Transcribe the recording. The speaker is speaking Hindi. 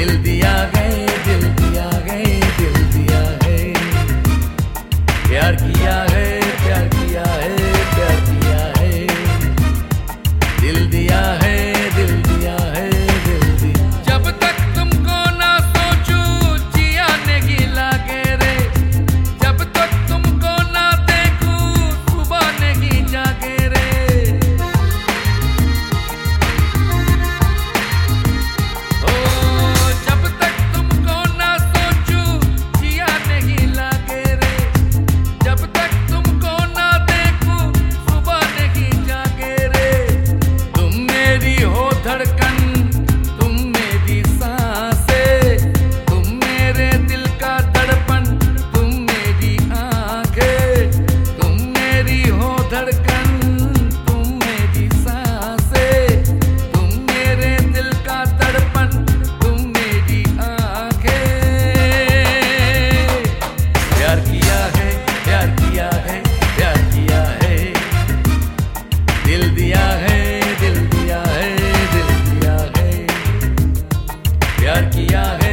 दिल दिया है, दिल दिया है, दिल दिया है, प्यार किया है, प्यार किया है, प्यार किया है, दिल दिया है, दिल दिया है, दिल दिया। जब तक तुमको ना सोचूं जिया नहीं लागे रे, जब तक तुमको ना देखूं सुबह नहीं जागे रे। दिल दिया है, दिल दिया है, दिल दिया है, प्यार किया है।